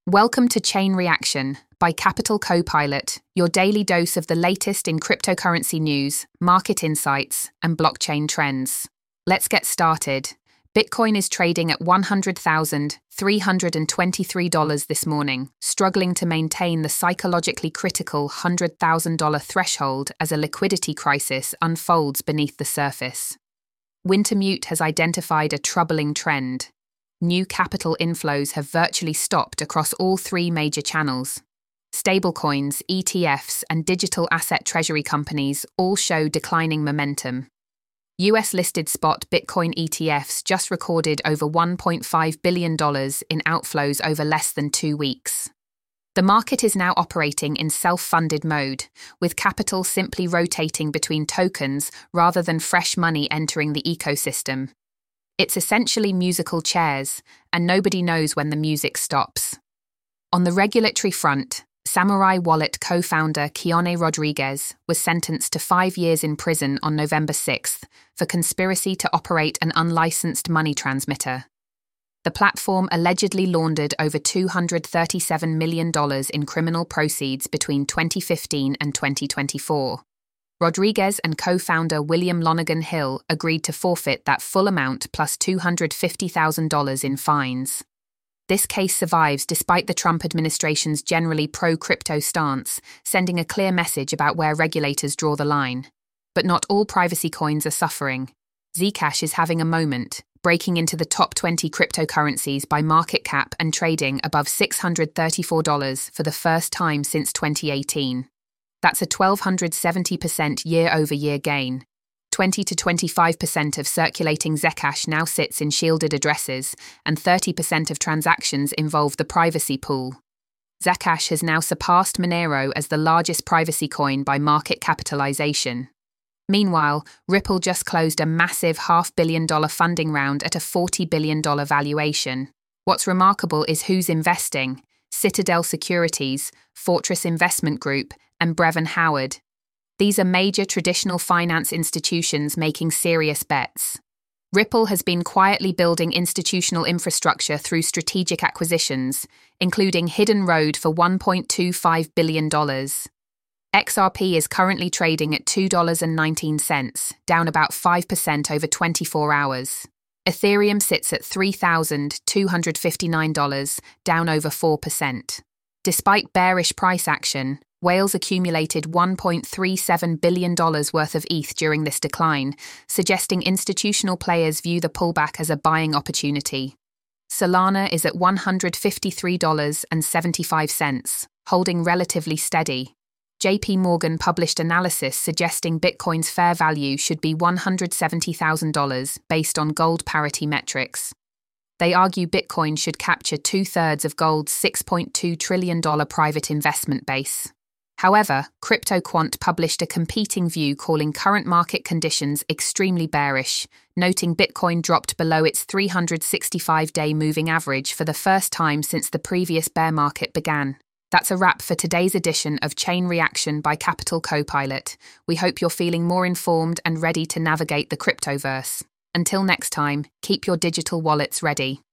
Welcome to Chain Reaction by Capital Copilot, your daily dose of the latest in cryptocurrency news, market insights, and blockchain trends. Let's get started. Bitcoin is trading at $100,323 this morning, struggling to maintain the psychologically critical $100,000 threshold as a liquidity crisis unfolds beneath the surface. Wintermute has identified a troubling trend. New capital inflows have virtually stopped across all three major channels. Stablecoins, ETFs, and digital asset treasury companies all show declining momentum. US-listed spot Bitcoin ETFs just recorded over $1.5 billion in outflows over less than 2 weeks. The market is now operating in self-funded mode, with capital simply rotating between tokens rather than fresh money entering the ecosystem. It's essentially musical chairs, and nobody knows when the music stops. On the regulatory front, Samurai Wallet co-founder Keone Rodriguez was sentenced to 5 years in prison on November 6th for conspiracy to operate an unlicensed money transmitter. The platform allegedly laundered over $237 million in criminal proceeds between 2015 and 2024. Rodriguez and co-founder William Lonergan Hill agreed to forfeit that full amount plus $250,000 in fines. This case survives despite the Trump administration's generally pro-crypto stance, sending a clear message about where regulators draw the line. But not all privacy coins are suffering. Zcash is having a moment, breaking into the top 20 cryptocurrencies by market cap and trading above $634 for the first time since 2018. That's a 1,270% year-over-year gain. 20 to 25% of circulating Zcash now sits in shielded addresses, and 30% of transactions involve the privacy pool. Zcash has now surpassed Monero as the largest privacy coin by market capitalization. Meanwhile, Ripple just closed a massive $500 million funding round at a $40 billion valuation. What's remarkable is who's investing: Citadel Securities, Fortress Investment Group, and Brevan Howard. These are major traditional finance institutions making serious bets. Ripple has been quietly building institutional infrastructure through strategic acquisitions, including Hidden Road for $1.25 billion. XRP is currently trading at $2.19, down about 5% over 24 hours. Ethereum sits at $3,259, down over 4%. Despite bearish price action, Whales accumulated $1.37 billion worth of ETH during this decline, suggesting institutional players view the pullback as a buying opportunity. Solana is at $153.75, holding relatively steady. JP Morgan published analysis suggesting Bitcoin's fair value should be $170,000 based on gold parity metrics. They argue Bitcoin should capture 2/3 of gold's $6.2 trillion private investment base. However, CryptoQuant published a competing view calling current market conditions extremely bearish, noting Bitcoin dropped below its 365-day moving average for the first time since the previous bear market began. That's a wrap for today's edition of Chain Reaction by Capital Copilot. We hope you're feeling more informed and ready to navigate the cryptoverse. Until next time, keep your digital wallets ready.